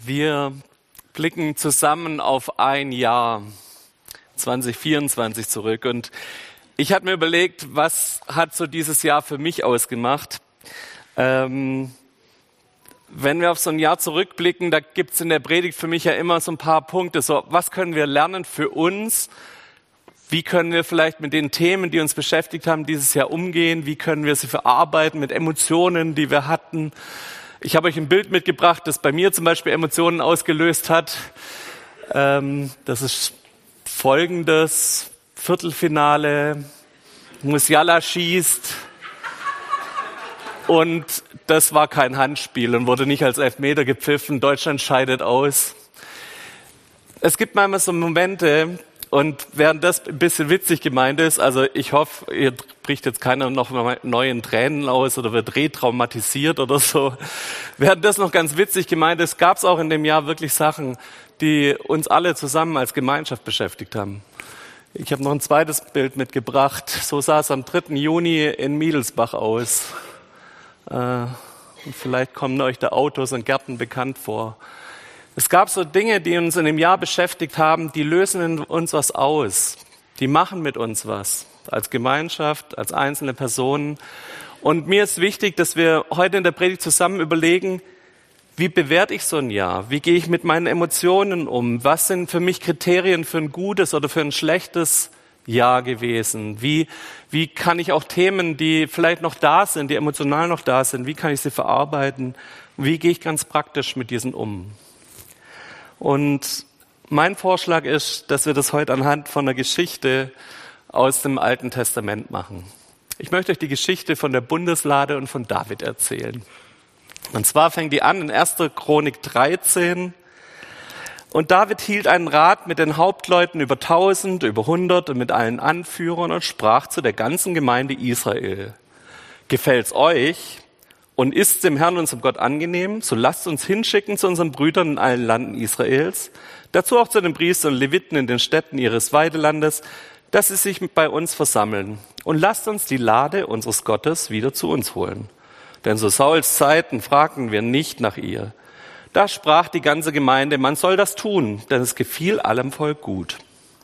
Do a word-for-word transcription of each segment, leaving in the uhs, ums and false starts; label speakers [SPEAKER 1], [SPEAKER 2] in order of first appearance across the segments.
[SPEAKER 1] Wir blicken zusammen auf ein Jahr zwanzig vierundzwanzig zurück und ich habe mir überlegt, was hat so dieses Jahr für mich ausgemacht. Ähm, wenn wir auf so ein Jahr zurückblicken, da gibt es in der Predigt für mich ja immer so ein paar Punkte. So, was können wir lernen für uns? Wie können wir vielleicht mit den Themen, die uns beschäftigt haben, dieses Jahr umgehen? Wie können wir sie verarbeiten mit Emotionen, die wir hatten? Ich habe euch ein Bild mitgebracht, das bei mir zum Beispiel Emotionen ausgelöst hat. Ähm, das ist folgendes: Viertelfinale, Musiala schießt und das war kein Handspiel und wurde nicht als Elfmeter gepfiffen. Deutschland scheidet aus. Es gibt manchmal so Momente, und während das ein bisschen witzig gemeint ist, also ich hoffe, ihr bricht jetzt keiner noch mal neuen Tränen aus oder wird retraumatisiert oder so. Während das noch ganz witzig gemeint ist, gab es auch in dem Jahr wirklich Sachen, die uns alle zusammen als Gemeinschaft beschäftigt haben. Ich habe noch ein zweites Bild mitgebracht. So sah es am dritten Juni in Miedelsbach aus. Äh, und vielleicht kommen euch da Autos und Gärten bekannt vor. Es gab so Dinge, die uns in dem Jahr beschäftigt haben, die lösen in uns was aus. Die machen mit uns was. Als Gemeinschaft, als einzelne Personen. Und mir ist wichtig, dass wir heute in der Predigt zusammen überlegen, wie bewerte ich so ein Jahr? Wie gehe ich mit meinen Emotionen um? Was sind für mich Kriterien für ein gutes oder für ein schlechtes Jahr gewesen? Wie, wie kann ich auch Themen, die vielleicht noch da sind, die emotional noch da sind, wie kann ich sie verarbeiten? Wie gehe ich ganz praktisch mit diesen um? Und mein Vorschlag ist, dass wir das heute anhand von einer Geschichte aus dem Alten Testament machen. Ich möchte euch die Geschichte von der Bundeslade und von David erzählen. Und zwar fängt die an in erster Chronik dreizehn. Und David hielt einen Rat mit den Hauptleuten über tausend, über hundert und mit allen Anführern und sprach zu der ganzen Gemeinde Israel: Gefällt's euch und ist dem Herrn, unserem Gott, angenehm, so lasst uns hinschicken zu unseren Brüdern in allen Landen Israels, dazu auch zu den Priestern und Leviten in den Städten ihres Weidelandes, dass sie sich bei uns versammeln. Und lasst uns die Lade unseres Gottes wieder zu uns holen. Denn zu Sauls Zeiten fragten wir nicht nach ihr. Da sprach die ganze Gemeinde, man soll das tun, denn es gefiel allem Volk gut.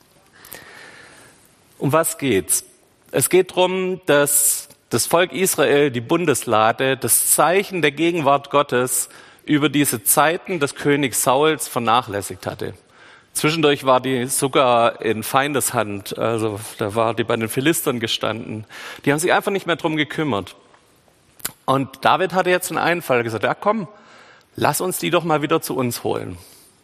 [SPEAKER 1] Um was geht's? Es geht darum, dass das Volk Israel, die Bundeslade, das Zeichen der Gegenwart Gottes über diese Zeiten des Königs Sauls vernachlässigt hatte. Zwischendurch war die sogar in Feindeshand, also da war die bei den Philistern gestanden. Die haben sich einfach nicht mehr drum gekümmert. Und David hatte jetzt einen Einfall, gesagt, ja komm, lass uns die doch mal wieder zu uns holen.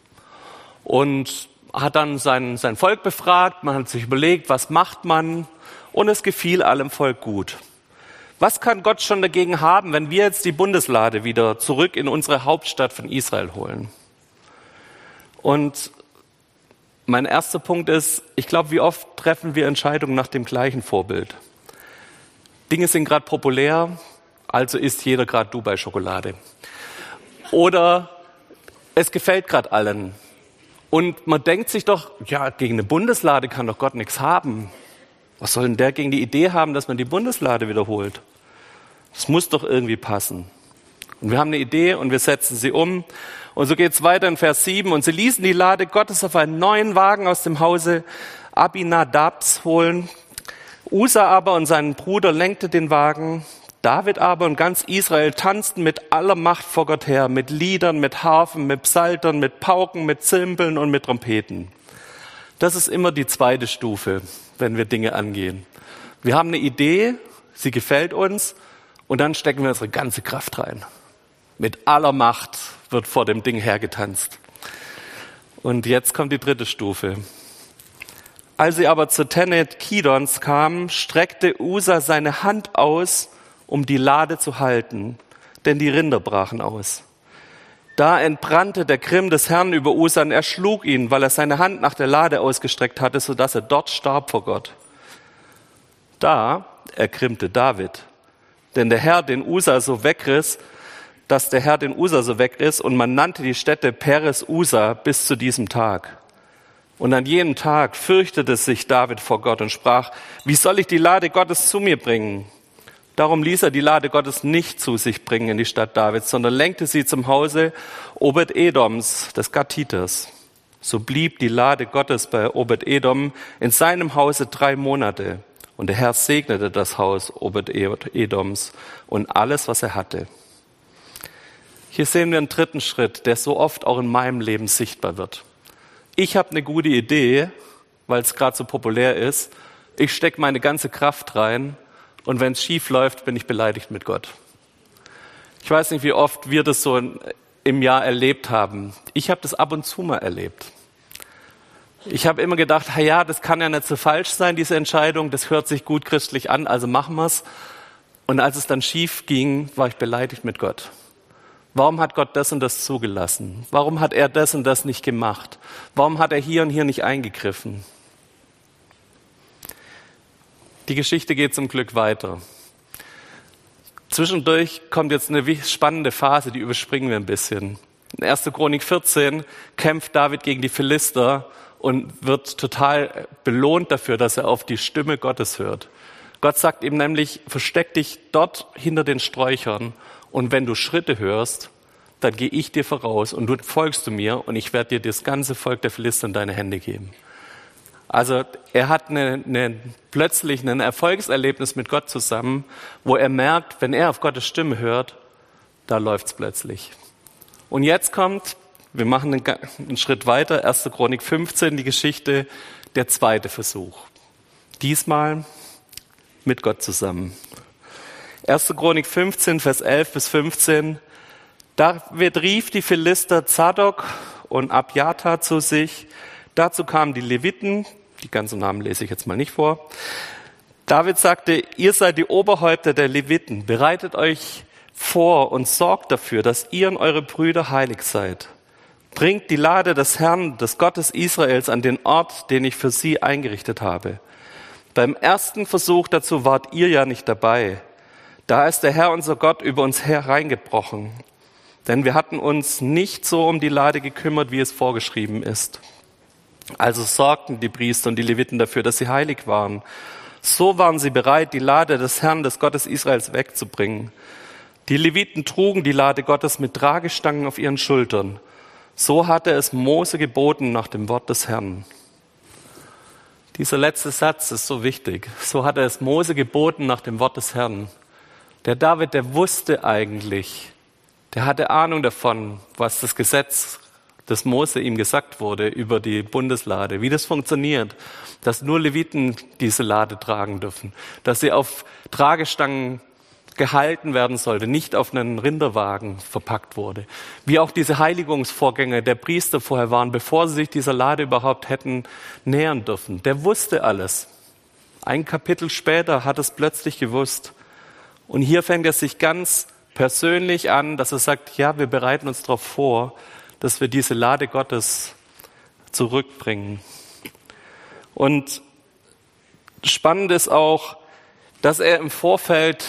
[SPEAKER 1] Und hat dann sein, sein Volk befragt, man hat sich überlegt, was macht man? Und es gefiel allem Volk gut. Was kann Gott schon dagegen haben, wenn wir jetzt die Bundeslade wieder zurück in unsere Hauptstadt von Israel holen? Und mein erster Punkt ist, ich glaube, wie oft treffen wir Entscheidungen nach dem gleichen Vorbild? Dinge sind gerade populär, also isst jeder gerade Dubai-Schokolade. Oder es gefällt gerade allen. Und man denkt sich doch, ja, gegen eine Bundeslade kann doch Gott nichts haben. Was soll denn der gegen die Idee haben, dass man die Bundeslade wiederholt? Das muss doch irgendwie passen. Und wir haben eine Idee und wir setzen sie um. Und so geht es weiter in Vers sieben. Und sie ließen die Lade Gottes auf einen neuen Wagen aus dem Hause Abinadabs holen. Usa aber und sein Bruder lenkte den Wagen. David aber und ganz Israel tanzten mit aller Macht vor Gott her, mit Liedern, mit Harfen, mit Psaltern, mit Pauken, mit Zimbeln und mit Trompeten. Das ist immer die zweite Stufe, wenn wir Dinge angehen. Wir haben eine Idee, sie gefällt uns und dann stecken wir unsere ganze Kraft rein. Mit aller Macht wird vor dem Ding hergetanzt. Und jetzt kommt die dritte Stufe. Als sie aber zur Tenne Kidons kamen, streckte Usa seine Hand aus, um die Lade zu halten, denn die Rinder brachen aus. Da entbrannte der Grimm des Herrn über Usa und er schlug ihn, weil er seine Hand nach der Lade ausgestreckt hatte, sodass er dort starb vor Gott. Da ergrimmte David, denn der Herr den Usa so wegriss, dass der Herr den Usa so wegriss und man nannte die Stätte Peres Usa bis zu diesem Tag. Und an jenem Tag fürchtete sich David vor Gott und sprach, wie soll ich die Lade Gottes zu mir bringen? Darum ließ er die Lade Gottes nicht zu sich bringen in die Stadt Davids, sondern lenkte sie zum Hause Obed-Edoms, des Gatiters. So blieb die Lade Gottes bei Obed-Edom in seinem Hause drei Monate. Und der Herr segnete das Haus Obed-Edoms und alles, was er hatte. Hier sehen wir einen dritten Schritt, der so oft auch in meinem Leben sichtbar wird. Ich habe eine gute Idee, weil es gerade so populär ist. Ich stecke meine ganze Kraft rein und wenn es schief läuft, bin ich beleidigt mit Gott. Ich weiß nicht, wie oft wir das so im Jahr erlebt haben. Ich habe das ab und zu mal erlebt. Ich habe immer gedacht, ja, das kann ja nicht so falsch sein, diese Entscheidung. Das hört sich gut christlich an, also machen wir es. Und als es dann schief ging, war ich beleidigt mit Gott. Warum hat Gott das und das zugelassen? Warum hat er das und das nicht gemacht? Warum hat er hier und hier nicht eingegriffen? Die Geschichte geht zum Glück weiter. Zwischendurch kommt jetzt eine spannende Phase, die überspringen wir ein bisschen. In erster Chronik vierzehn kämpft David gegen die Philister und wird total belohnt dafür, dass er auf die Stimme Gottes hört. Gott sagt ihm nämlich, versteck dich dort hinter den Sträuchern und wenn du Schritte hörst, dann gehe ich dir voraus und du folgst du mir und ich werde dir das ganze Volk der Philister in deine Hände geben. Also er hat eine, eine, plötzlich ein Erfolgserlebnis mit Gott zusammen, wo er merkt, wenn er auf Gottes Stimme hört, da läuft's plötzlich. Und jetzt kommt, wir machen einen, einen Schritt weiter, erster Chronik fünfzehn, die Geschichte, der zweite Versuch. Diesmal mit Gott zusammen. erster Chronik fünfzehn, Vers elf bis fünfzehn. David rief die Philister Zadok und Abjata zu sich. Dazu kamen die Leviten, die ganzen Namen lese ich jetzt mal nicht vor. David sagte, ihr seid die Oberhäupter der Leviten, bereitet euch vor und sorgt dafür, dass ihr und eure Brüder heilig seid. Bringt die Lade des Herrn, des Gottes Israels, an den Ort, den ich für sie eingerichtet habe. Beim ersten Versuch dazu wart ihr ja nicht dabei. Da ist der Herr, unser Gott, über uns hereingebrochen. Denn wir hatten uns nicht so um die Lade gekümmert, wie es vorgeschrieben ist. Also sorgten die Priester und die Leviten dafür, dass sie heilig waren. So waren sie bereit, die Lade des Herrn, des Gottes Israels, wegzubringen. Die Leviten trugen die Lade Gottes mit Tragestangen auf ihren Schultern. So hatte es Mose geboten nach dem Wort des Herrn. Dieser letzte Satz ist so wichtig. So hatte es Mose geboten nach dem Wort des Herrn. Der David, der wusste eigentlich, der hatte Ahnung davon, was das Gesetz das Mose ihm gesagt wurde über die Bundeslade, wie das funktioniert, dass nur Leviten diese Lade tragen dürfen, dass sie auf Tragestangen gehalten werden sollte, nicht auf einen Rinderwagen verpackt wurde. Wie auch diese Heiligungsvorgänge der Priester vorher waren, bevor sie sich dieser Lade überhaupt hätten nähern dürfen. Der wusste alles. Ein Kapitel später hat es plötzlich gewusst. Und hier fängt er sich ganz persönlich an, dass er sagt, ja, wir bereiten uns darauf vor, dass wir diese Lade Gottes zurückbringen. Und spannend ist auch, dass er im Vorfeld,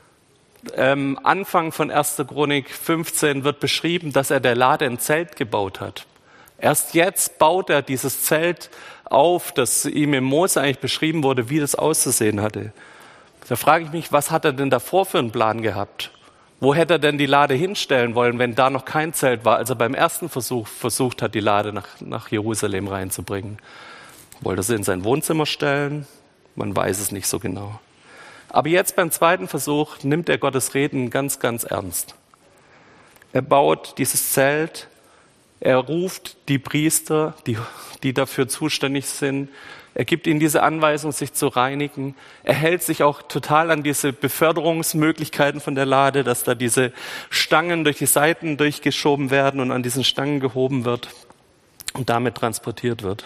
[SPEAKER 1] ähm, Anfang von erster Chronik fünfzehn wird beschrieben, dass er der Lade ein Zelt gebaut hat. Erst jetzt baut er dieses Zelt auf, das ihm im Mose eigentlich beschrieben wurde, wie das auszusehen hatte. Da frage ich mich, was hat er denn davor für einen Plan gehabt? Wo hätte er denn die Lade hinstellen wollen, wenn da noch kein Zelt war, als er beim ersten Versuch versucht hat, die Lade nach, nach Jerusalem reinzubringen? Wollte er sie in sein Wohnzimmer stellen? Man weiß es nicht so genau. Aber jetzt beim zweiten Versuch nimmt er Gottes Reden ganz, ganz ernst. Er baut dieses Zelt, er ruft die Priester, die, die dafür zuständig sind. Er gibt ihnen diese Anweisung, sich zu reinigen. Er hält sich auch total an diese Beförderungsmöglichkeiten von der Lade, dass da diese Stangen durch die Seiten durchgeschoben werden und an diesen Stangen gehoben wird und damit transportiert wird.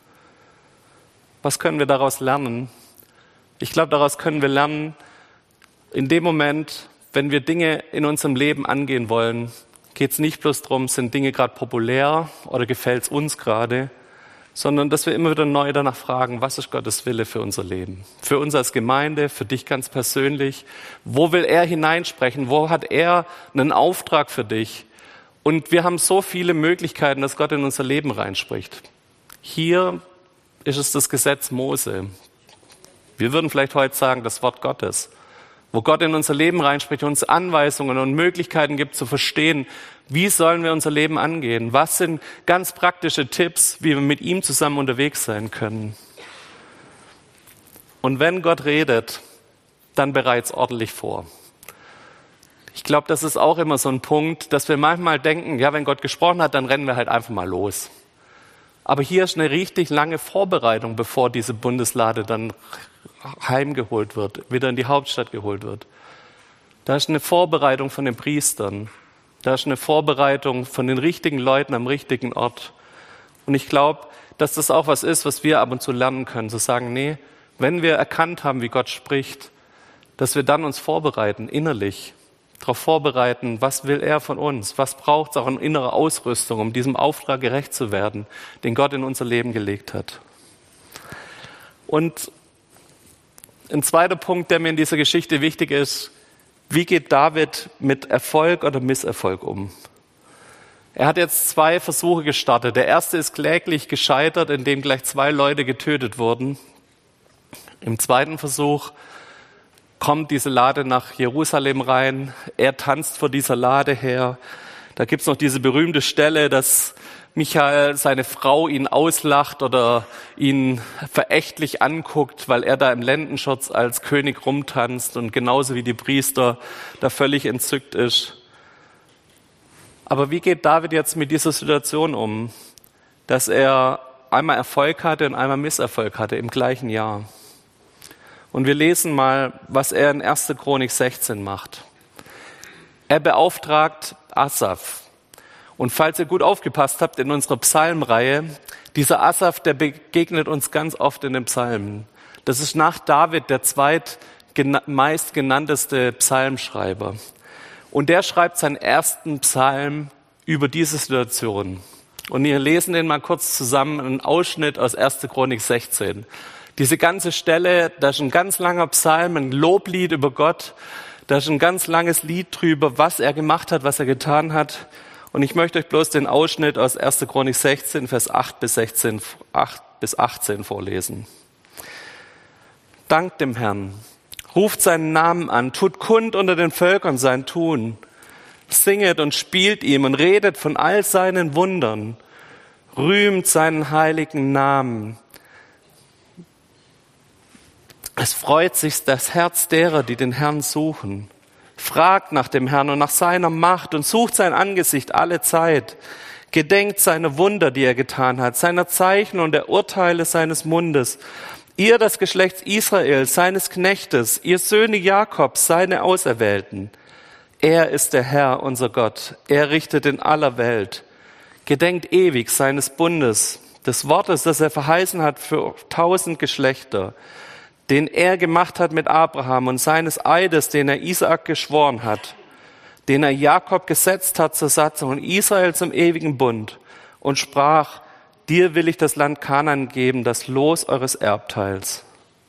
[SPEAKER 1] Was können wir daraus lernen? Ich glaube, daraus können wir lernen, in dem Moment, wenn wir Dinge in unserem Leben angehen wollen, geht es nicht bloß darum, sind Dinge gerade populär oder gefällt es uns gerade, sondern dass wir immer wieder neu danach fragen, was ist Gottes Wille für unser Leben? Für uns als Gemeinde, für dich ganz persönlich. Wo will er hineinsprechen? Wo hat er einen Auftrag für dich? Und wir haben so viele Möglichkeiten, dass Gott in unser Leben reinspricht. Hier ist es das Gesetz Mose. Wir würden vielleicht heute sagen, das Wort Gottes. wo Gott in unser Leben reinspricht, uns Anweisungen und Möglichkeiten gibt zu verstehen, wie sollen wir unser Leben angehen? Was sind ganz praktische Tipps, wie wir mit ihm zusammen unterwegs sein können? Und wenn Gott redet, dann bereit's ordentlich vor. Ich glaube, das ist auch immer so ein Punkt, dass wir manchmal denken, ja, wenn Gott gesprochen hat, dann rennen wir halt einfach mal los. Aber hier ist eine richtig lange Vorbereitung, bevor diese Bundeslade dann heimgeholt wird, wieder in die Hauptstadt geholt wird. Da ist eine Vorbereitung von den Priestern. Da ist eine Vorbereitung von den richtigen Leuten am richtigen Ort. Und ich glaube, dass das auch was ist, was wir ab und zu lernen können, zu sagen, nee, wenn wir erkannt haben, wie Gott spricht, dass wir dann uns vorbereiten, innerlich, darauf vorbereiten, was will er von uns, was braucht es auch an innerer Ausrüstung, um diesem Auftrag gerecht zu werden, den Gott in unser Leben gelegt hat. Und ein zweiter Punkt, der mir in dieser Geschichte wichtig ist, wie geht David mit Erfolg oder Misserfolg um? Er hat jetzt zwei Versuche gestartet. Der erste ist kläglich gescheitert, indem gleich zwei Leute getötet wurden. Im zweiten Versuch kommt diese Lade nach Jerusalem rein. Er tanzt vor dieser Lade her. Da gibt's noch diese berühmte Stelle, dass Michael, seine Frau, ihn auslacht oder ihn verächtlich anguckt, weil er da im Lendenschurz als König rumtanzt und genauso wie die Priester da völlig entzückt ist. Aber wie geht David jetzt mit dieser Situation um, dass er einmal Erfolg hatte und einmal Misserfolg hatte im gleichen Jahr? Und wir lesen mal, was er in erster Chronik sechzehn macht. Er beauftragt Asaf. Und falls ihr gut aufgepasst habt in unserer Psalmreihe, dieser Asaf, der begegnet uns ganz oft in den Psalmen. Das ist nach David der zweitmeist genannteste Psalmschreiber. Und der schreibt seinen ersten Psalm über diese Situation. Und wir lesen den mal kurz zusammen, einen Ausschnitt aus erster Chronik sechzehn. Diese ganze Stelle, da ist ein ganz langer Psalm, ein Loblied über Gott. Da ist ein ganz langes Lied drüber, was er gemacht hat, was er getan hat. Und ich möchte euch bloß den Ausschnitt aus erster Chronik sechzehn, Vers acht bis sechzehn, acht bis achtzehn vorlesen. Dankt dem Herrn, ruft seinen Namen an, tut kund unter den Völkern sein Tun. Singet und spielt ihm und redet von all seinen Wundern. Rühmt seinen heiligen Namen. Es freut sich das Herz derer, die den Herrn suchen. Fragt nach dem Herrn und nach seiner Macht und sucht sein Angesicht alle Zeit. Gedenkt seiner Wunder, die er getan hat, seiner Zeichen und der Urteile seines Mundes. Ihr, das Geschlecht Israel, seines Knechtes, ihr Söhne Jakobs, seine Auserwählten. Er ist der Herr, unser Gott. Er richtet in aller Welt. Gedenkt ewig seines Bundes, des Wortes, das er verheißen hat für tausend Geschlechter, den er gemacht hat mit Abraham und seines Eides, den er Isaak geschworen hat, den er Jakob gesetzt hat zur Satzung und Israel zum ewigen Bund und sprach, dir will ich das Land Kanaan geben, das Los eures Erbteils.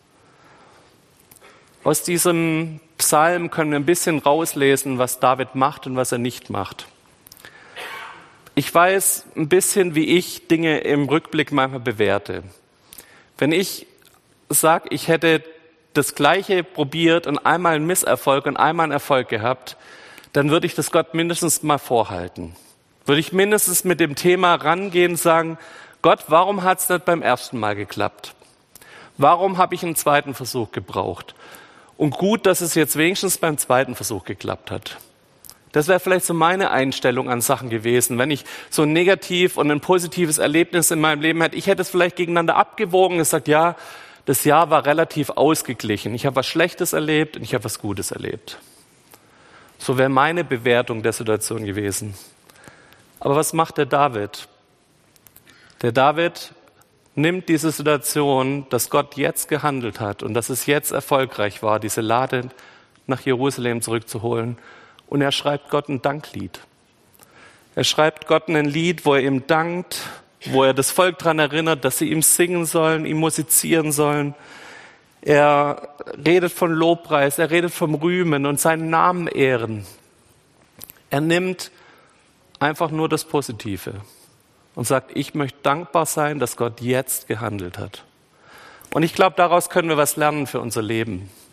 [SPEAKER 1] Aus diesem Psalm können wir ein bisschen rauslesen, was David macht und was er nicht macht. Ich weiß ein bisschen, wie ich Dinge im Rückblick manchmal bewerte. Wenn ich sage, ich hätte das Gleiche probiert und einmal einen Misserfolg und einmal einen Erfolg gehabt, dann würde ich das Gott mindestens mal vorhalten. Würde ich mindestens mit dem Thema rangehen und sagen, Gott, warum hat es nicht beim ersten Mal geklappt? Warum habe ich einen zweiten Versuch gebraucht? Und gut, dass es jetzt wenigstens beim zweiten Versuch geklappt hat. Das wäre vielleicht so meine Einstellung an Sachen gewesen. Wenn ich so ein negativ und ein positives Erlebnis in meinem Leben hätte, ich hätte es vielleicht gegeneinander abgewogen und gesagt, ja, das Jahr war relativ ausgeglichen. Ich habe was Schlechtes erlebt und ich habe was Gutes erlebt. So wäre meine Bewertung der Situation gewesen. Aber was macht der David? Der David nimmt diese Situation, dass Gott jetzt gehandelt hat und dass es jetzt erfolgreich war, diese Lade nach Jerusalem zurückzuholen. Und er schreibt Gott ein Danklied. Er schreibt Gott ein Lied, wo er ihm dankt, wo er das Volk daran erinnert, dass sie ihm singen sollen, ihm musizieren sollen. Er redet von Lobpreis, er redet vom Rühmen und seinen Namen ehren. Er nimmt einfach nur das Positive und sagt, ich möchte dankbar sein, dass Gott jetzt gehandelt hat. Und ich glaube, daraus können wir was lernen für unser Leben.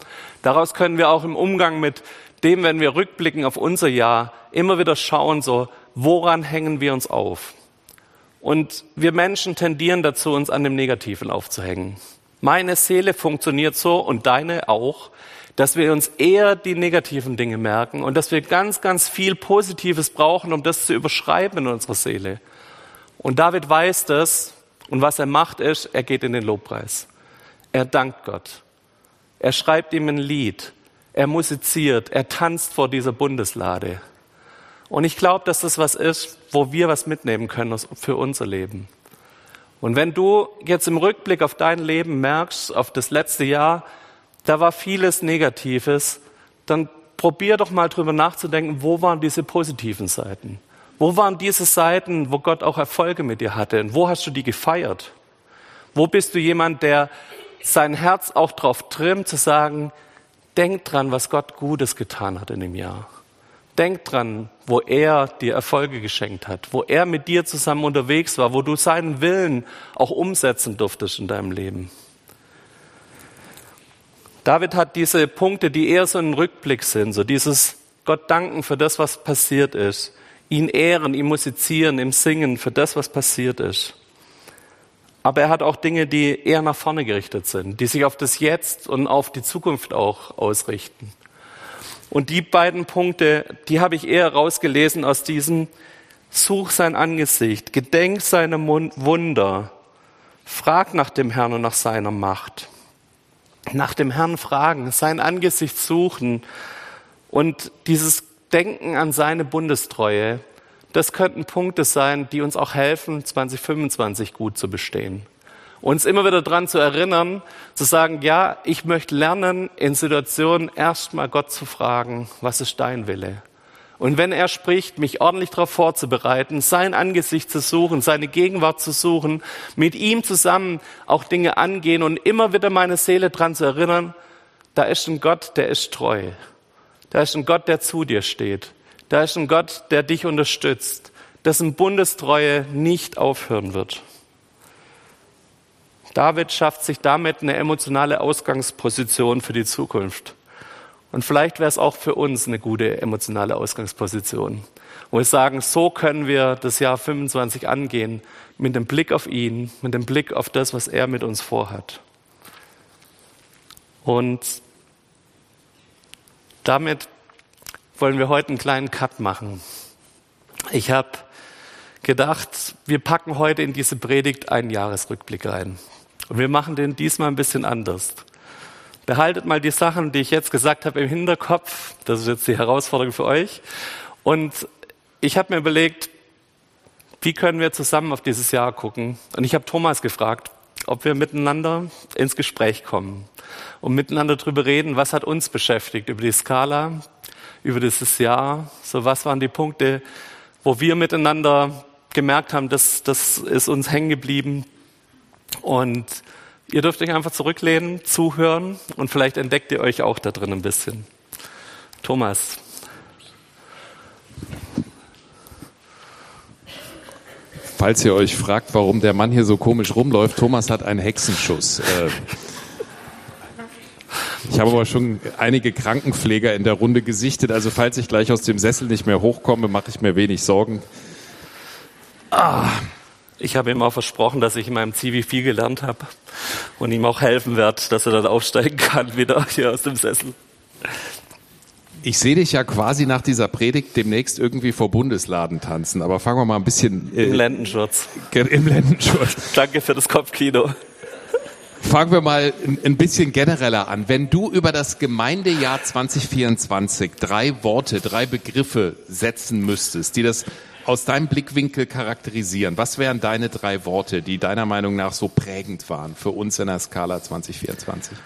[SPEAKER 1] Daraus können wir auch im Umgang mit dem, wenn wir rückblicken auf unser Jahr, immer wieder schauen, so, woran hängen wir uns auf? Und wir Menschen tendieren dazu, uns an dem Negativen aufzuhängen. Meine Seele funktioniert so und deine auch, dass wir uns eher die negativen Dinge merken und dass wir ganz, ganz viel Positives brauchen, um das zu überschreiben in unserer Seele. Und David weiß das und was er macht ist, er geht in den Lobpreis. Er dankt Gott. Er schreibt ihm ein Lied. Er musiziert. Er tanzt vor dieser Bundeslade. Und ich glaube, dass das was ist, wo wir was mitnehmen können für unser Leben. Und wenn du jetzt im Rückblick auf dein Leben merkst, auf das letzte Jahr, da war vieles Negatives, dann probier doch mal drüber nachzudenken, wo waren diese positiven Seiten? Wo waren diese Seiten, wo Gott auch Erfolge mit dir hatte? Und wo hast du die gefeiert? Wo bist du jemand, der sein Herz auch drauf trimmt, zu sagen, denk dran, was Gott Gutes getan hat in dem Jahr. Denk dran, wo er dir Erfolge geschenkt hat, wo er mit dir zusammen unterwegs war, wo du seinen Willen auch umsetzen durftest in deinem Leben. David hat diese Punkte, die eher so ein Rückblick sind, so dieses Gott danken für das, was passiert ist, ihn ehren, ihm musizieren, ihm singen für das, was passiert ist. Aber er hat auch Dinge, die eher nach vorne gerichtet sind, die sich auf das Jetzt und auf die Zukunft auch ausrichten. Und die beiden Punkte, die habe ich eher rausgelesen aus diesem Such sein Angesicht, gedenk seiner Wunder, frag nach dem Herrn und nach seiner Macht. Nach dem Herrn fragen, sein Angesicht suchen und dieses Denken an seine Bundestreue, das könnten Punkte sein, die uns auch helfen, zwanzig fünfundzwanzig gut zu bestehen. Uns immer wieder daran zu erinnern, zu sagen, ja, ich möchte lernen, in Situationen erstmal Gott zu fragen, was ist dein Wille? Und wenn er spricht, mich ordentlich darauf vorzubereiten, sein Angesicht zu suchen, seine Gegenwart zu suchen, mit ihm zusammen auch Dinge angehen und immer wieder meine Seele daran zu erinnern, da ist ein Gott, der ist treu. Da ist ein Gott, der zu dir steht. Da ist ein Gott, der dich unterstützt, dessen Bundestreue nicht aufhören wird. David schafft sich damit eine emotionale Ausgangsposition für die Zukunft. Und vielleicht wäre es auch für uns eine gute emotionale Ausgangsposition, wo wir sagen, so können wir das Jahr fünfundzwanzig angehen, mit dem Blick auf ihn, mit dem Blick auf das, was er mit uns vorhat. Und damit wollen wir heute einen kleinen Cut machen. Ich habe gedacht, wir packen heute in diese Predigt einen Jahresrückblick rein. Und wir machen den diesmal ein bisschen anders. Behaltet mal die Sachen, die ich jetzt gesagt habe, im Hinterkopf. Das ist jetzt die Herausforderung für euch. Und ich habe mir überlegt, wie können wir zusammen auf dieses Jahr gucken? Und ich habe Thomas gefragt, ob wir miteinander ins Gespräch kommen und miteinander drüber reden, was hat uns beschäftigt über die Skala, über dieses Jahr. So, was waren die Punkte, wo wir miteinander gemerkt haben, das, das ist uns hängen geblieben. Und ihr dürft euch einfach zurücklehnen, zuhören und vielleicht entdeckt ihr euch auch da drin ein bisschen. Thomas.
[SPEAKER 2] Falls ihr euch fragt, warum der Mann hier so komisch rumläuft, Thomas hat einen Hexenschuss. Ich habe aber schon einige Krankenpfleger in der Runde gesichtet, also falls ich gleich aus dem Sessel nicht mehr hochkomme, mache ich mir wenig Sorgen.
[SPEAKER 1] Ah. Ich habe ihm auch versprochen, dass ich in meinem Zivi viel gelernt habe und ihm auch helfen werde, dass er dann aufsteigen kann, wieder hier aus dem Sessel.
[SPEAKER 2] Ich sehe dich ja quasi nach dieser Predigt demnächst irgendwie vor Bundesladen tanzen, aber fangen wir mal ein bisschen...
[SPEAKER 1] Äh, Im Lendenschurz.
[SPEAKER 2] Im Lendenschurz.
[SPEAKER 1] Danke für das Kopfkino.
[SPEAKER 2] Fangen wir mal ein bisschen genereller an. Wenn du über das Gemeindejahr zwanzig vierundzwanzig drei Worte, drei Begriffe setzen müsstest, die das aus deinem Blickwinkel charakterisieren, was wären deine drei Worte, die deiner Meinung nach so prägend waren für uns in der Skala zwanzig vierundzwanzig?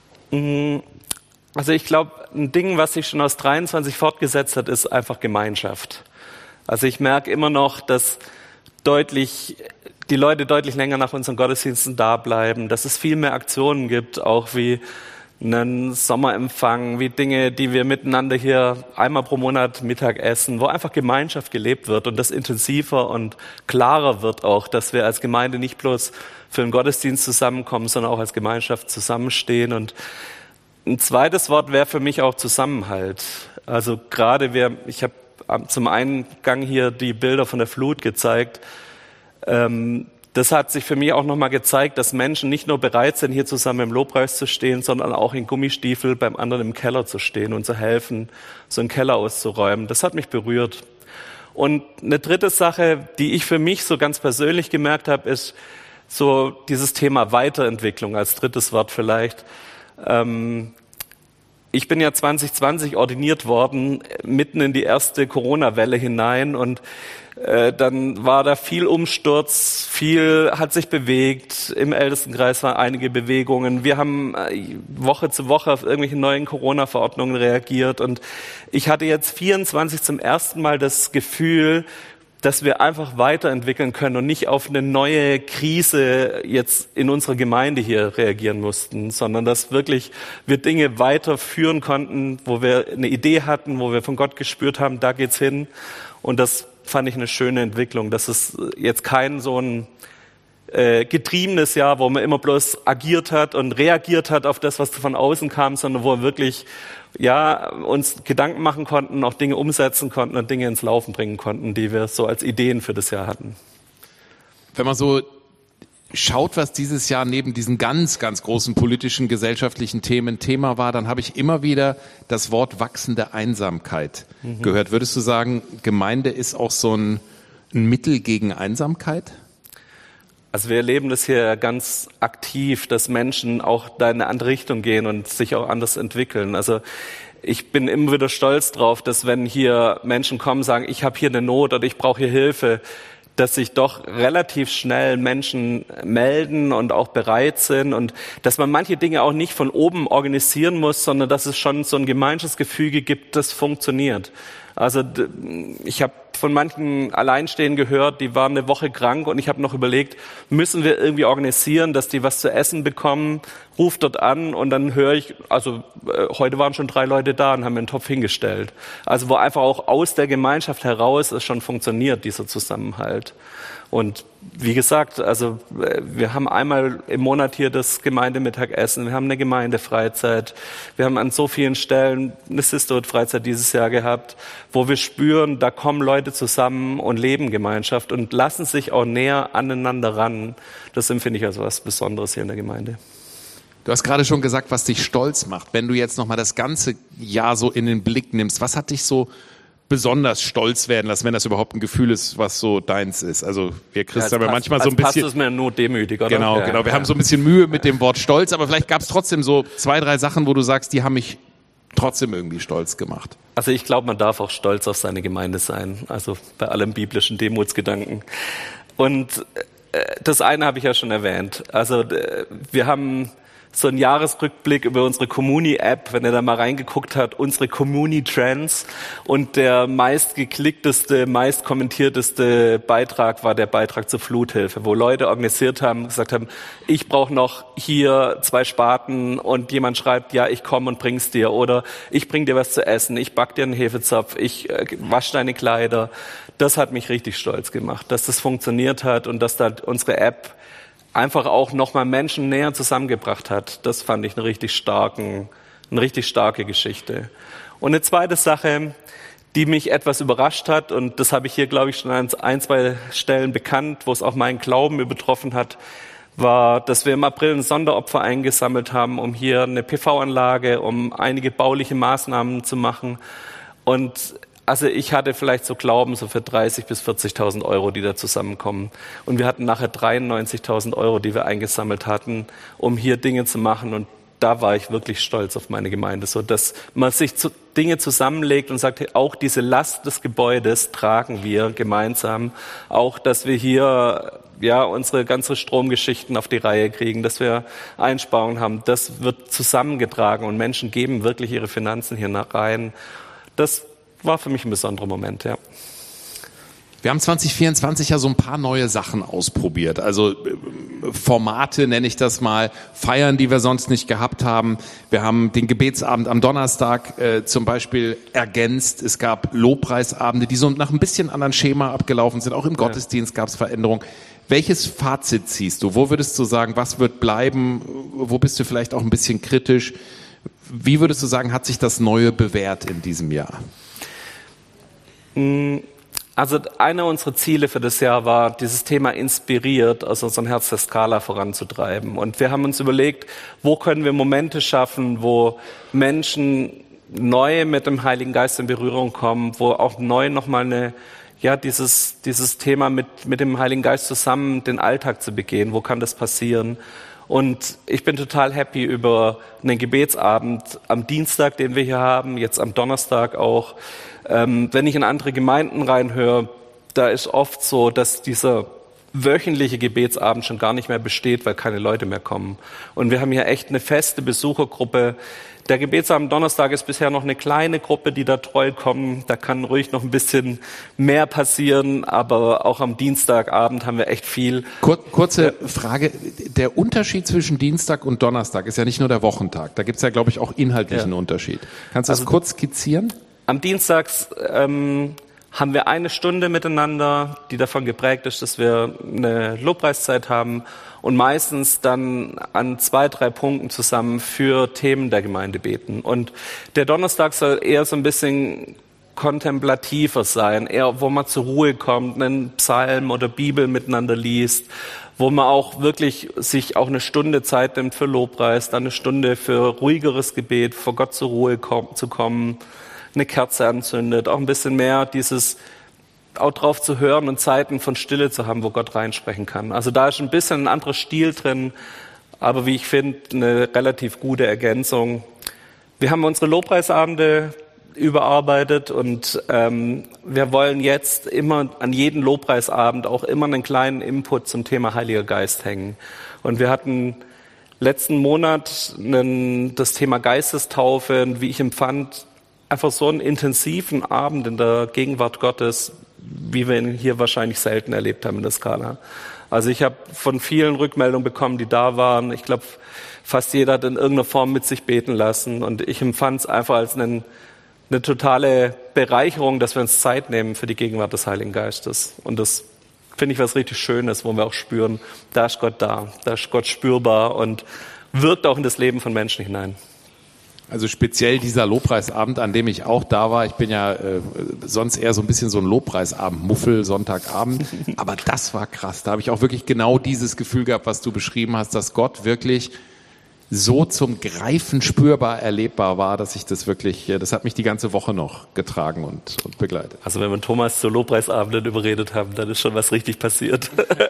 [SPEAKER 1] Also ich glaube, ein Ding, was sich schon aus dreiundzwanzig fortgesetzt hat, ist einfach Gemeinschaft. Also ich merke immer noch, dass deutlich die Leute deutlich länger nach unseren Gottesdiensten da bleiben, dass es viel mehr Aktionen gibt, auch wie einen Sommerempfang, wie Dinge, die wir miteinander hier einmal pro Monat Mittag essen, wo einfach Gemeinschaft gelebt wird und das intensiver und klarer wird auch, dass wir als Gemeinde nicht bloß für einen Gottesdienst zusammenkommen, sondern auch als Gemeinschaft zusammenstehen. Und Ein zweites Wort wäre für mich auch Zusammenhalt. Also gerade wir, ich habe zum Eingang hier die Bilder von der Flut gezeigt. Ähm, das hat sich für mich auch nochmal gezeigt, dass Menschen nicht nur bereit sind, hier zusammen im Lobpreis zu stehen, sondern auch in Gummistiefel beim anderen im Keller zu stehen und zu helfen, so einen Keller auszuräumen. Das hat mich berührt. Und eine dritte Sache, die ich für mich so ganz persönlich gemerkt habe, ist so dieses Thema Weiterentwicklung als drittes Wort vielleicht. Ähm, ich bin ja zwanzig zwanzig ordiniert worden, mitten in die erste Corona-Welle hinein und äh, dann war da viel Umsturz, viel hat sich bewegt. Im Ältestenkreis waren einige Bewegungen. Wir haben äh, Woche zu Woche auf irgendwelche neuen Corona-Verordnungen reagiert und ich hatte jetzt vierundzwanzig zum ersten Mal das Gefühl, dass wir einfach weiterentwickeln können und nicht auf eine neue Krise jetzt in unserer Gemeinde hier reagieren mussten, sondern dass wirklich wir Dinge weiterführen konnten, wo wir eine Idee hatten, wo wir von Gott gespürt haben, da geht's hin. Und das fand ich eine schöne Entwicklung, dass es jetzt kein so ein äh, getriebenes Jahr, wo man immer bloß agiert hat und reagiert hat auf das, was von außen kam, sondern wo wir wirklich ja, uns Gedanken machen konnten, auch Dinge umsetzen konnten und Dinge ins Laufen bringen konnten, die wir so als Ideen für das Jahr hatten.
[SPEAKER 2] Wenn man so schaut, was dieses Jahr neben diesen ganz, ganz großen politischen, gesellschaftlichen Themen Thema war, dann habe ich immer wieder das Wort wachsende Einsamkeit mhm. gehört. Würdest du sagen, Gemeinde ist auch so ein, ein Mittel gegen Einsamkeit?
[SPEAKER 1] Also wir erleben das hier ganz aktiv, dass Menschen auch da in eine andere Richtung gehen und sich auch anders entwickeln. Also ich bin immer wieder stolz drauf, dass wenn hier Menschen kommen, sagen, ich habe hier eine Not oder ich brauche hier Hilfe, dass sich doch relativ schnell Menschen melden und auch bereit sind und dass man manche Dinge auch nicht von oben organisieren muss, sondern dass es schon so ein Gemeinschaftsgefüge gibt, das funktioniert. Also ich habe von manchen Alleinstehenden gehört, die waren eine Woche krank und ich habe noch überlegt, müssen wir irgendwie organisieren, dass die was zu essen bekommen, ruf dort an und dann höre ich, also äh, heute waren schon drei Leute da und haben mir einen Topf hingestellt. Also wo einfach auch aus der Gemeinschaft heraus es schon funktioniert, dieser Zusammenhalt. Und wie gesagt, also wir haben einmal im Monat hier das Gemeindemittagessen, wir haben eine Gemeindefreizeit, wir haben an so vielen Stellen eine Sisterhood-Freizeit dieses Jahr gehabt, wo wir spüren, da kommen Leute zusammen und leben Gemeinschaft und lassen sich auch näher aneinander ran. Das empfinde ich als was Besonderes hier in der Gemeinde.
[SPEAKER 2] Du hast gerade schon gesagt, was dich stolz macht. Wenn du jetzt nochmal das ganze Jahr so in den Blick nimmst, was hat dich so besonders stolz werden lassen, wenn das überhaupt ein Gefühl ist, was so deins ist? Also wir Christen ja, haben ja manchmal so ein bisschen...
[SPEAKER 1] Passt es mir nur demütig, oder?
[SPEAKER 2] Genau, ja, genau. Wir ja. haben so ein bisschen Mühe mit dem Wort Stolz, aber vielleicht gab es trotzdem so zwei, drei Sachen, wo du sagst, die haben mich trotzdem irgendwie stolz gemacht.
[SPEAKER 1] Also ich glaube, man darf auch stolz auf seine Gemeinde sein, also bei allem biblischen Demutsgedanken. Und äh, das eine habe ich ja schon erwähnt. Also äh, wir haben so ein Jahresrückblick über unsere Communi-App, wenn ihr da mal reingeguckt habt, unsere Communi-Trends. Und der meistgeklickteste, meistkommentierteste Beitrag war der Beitrag zur Fluthilfe, wo Leute organisiert haben, gesagt haben, ich brauche noch hier zwei Spaten und jemand schreibt, ja, ich komme und bring's dir. Oder ich bring dir was zu essen, ich back dir einen Hefezopf, ich äh, wasche deine Kleider. Das hat mich richtig stolz gemacht, dass das funktioniert hat und dass da unsere App einfach auch nochmal Menschen näher zusammengebracht hat. Das fand ich eine richtig starken, eine richtig starke Geschichte. Und eine zweite Sache, die mich etwas überrascht hat, und das habe ich hier, glaube ich, schon an ein, zwei Stellen bekannt, wo es auch meinen Glauben übertroffen hat, war, dass wir im April ein Sonderopfer eingesammelt haben, um hier eine P V-Anlage, um einige bauliche Maßnahmen zu machen. Und also ich hatte vielleicht so Glauben so für dreißigtausend bis vierzigtausend Euro, die da zusammenkommen. Und wir hatten nachher dreiundneunzigtausend Euro, die wir eingesammelt hatten, um hier Dinge zu machen. Und da war ich wirklich stolz auf meine Gemeinde, so dass man sich zu, Dinge zusammenlegt und sagt, hey, auch diese Last des Gebäudes tragen wir gemeinsam. Auch, dass wir hier ja unsere ganze Stromgeschichten auf die Reihe kriegen, dass wir Einsparungen haben. Das wird zusammengetragen und Menschen geben wirklich ihre Finanzen hier rein. Das war für mich ein besonderer Moment, ja.
[SPEAKER 2] Wir haben zwanzig vierundzwanzig ja so ein paar neue Sachen ausprobiert. Also Formate, nenne ich das mal, Feiern, die wir sonst nicht gehabt haben. Wir haben den Gebetsabend am Donnerstag äh, zum Beispiel ergänzt. Es gab Lobpreisabende, die so nach ein bisschen anderen Schema abgelaufen sind. Auch im Gottesdienst gab es Veränderungen. Welches Fazit ziehst du? Wo würdest du sagen, was wird bleiben? Wo bist du vielleicht auch ein bisschen kritisch? Wie würdest du sagen, hat sich das Neue bewährt in diesem Jahr?
[SPEAKER 1] Also einer unserer Ziele für das Jahr war, dieses Thema inspiriert aus unserem Herz der Skala voranzutreiben. Und wir haben uns überlegt, wo können wir Momente schaffen, wo Menschen neu mit dem Heiligen Geist in Berührung kommen, wo auch neu nochmal eine, ja, dieses, dieses Thema mit, mit dem Heiligen Geist zusammen den Alltag zu begehen. Wo kann das passieren? Und ich bin total happy über einen Gebetsabend am Dienstag, den wir hier haben, jetzt am Donnerstag auch. Ähm, wenn ich in andere Gemeinden reinhöre, da ist oft so, dass dieser wöchentliche Gebetsabend schon gar nicht mehr besteht, weil keine Leute mehr kommen. Und wir haben hier echt eine feste Besuchergruppe. Der Gebetsabend Donnerstag ist bisher noch eine kleine Gruppe, die da treu kommen. Da kann ruhig noch ein bisschen mehr passieren, aber auch am Dienstagabend haben wir echt viel.
[SPEAKER 2] Kur- kurze Frage, der Unterschied zwischen Dienstag und Donnerstag ist ja nicht nur der Wochentag. Da gibt es ja, glaube ich, auch inhaltlichen ja. Unterschied. Kannst du das also kurz skizzieren?
[SPEAKER 1] Am Dienstag ähm, haben wir eine Stunde miteinander, die davon geprägt ist, dass wir eine Lobpreiszeit haben und meistens dann an zwei, drei Punkten zusammen für Themen der Gemeinde beten. Und der Donnerstag soll eher so ein bisschen kontemplativer sein, eher wo man zur Ruhe kommt, einen Psalm oder Bibel miteinander liest, wo man auch wirklich sich auch eine Stunde Zeit nimmt für Lobpreis, dann eine Stunde für ruhigeres Gebet, vor Gott zur Ruhe kom- zu kommen, eine Kerze anzündet, auch ein bisschen mehr dieses auch drauf zu hören und Zeiten von Stille zu haben, wo Gott reinsprechen kann. Also da ist ein bisschen ein anderer Stil drin, aber wie ich finde, eine relativ gute Ergänzung. Wir haben unsere Lobpreisabende überarbeitet und ähm, wir wollen jetzt immer an jeden Lobpreisabend auch immer einen kleinen Input zum Thema Heiliger Geist hängen. Und wir hatten letzten Monat einen, das Thema Geistestaufe, und wie ich empfand, einfach so einen intensiven Abend in der Gegenwart Gottes, wie wir ihn hier wahrscheinlich selten erlebt haben in der Skala. Also ich habe von vielen Rückmeldungen bekommen, die da waren. Ich glaube, fast jeder hat in irgendeiner Form mit sich beten lassen. Und ich empfand es einfach als einen, eine totale Bereicherung, dass wir uns Zeit nehmen für die Gegenwart des Heiligen Geistes. Und das finde ich was richtig Schönes, wo wir auch spüren, da ist Gott da, da ist Gott spürbar und wirkt auch in das Leben von Menschen hinein.
[SPEAKER 2] Also speziell dieser Lobpreisabend, an dem ich auch da war. Ich bin ja äh, sonst eher so ein bisschen so ein Lobpreisabend-Muffel, Sonntagabend. Aber das war krass. Da habe ich auch wirklich genau dieses Gefühl gehabt, was du beschrieben hast, dass Gott wirklich so zum Greifen spürbar erlebbar war, dass ich das wirklich, das hat mich die ganze Woche noch getragen und, und begleitet.
[SPEAKER 1] Also wenn wir Thomas zu Lobpreisabenden überredet haben, dann ist schon was richtig passiert.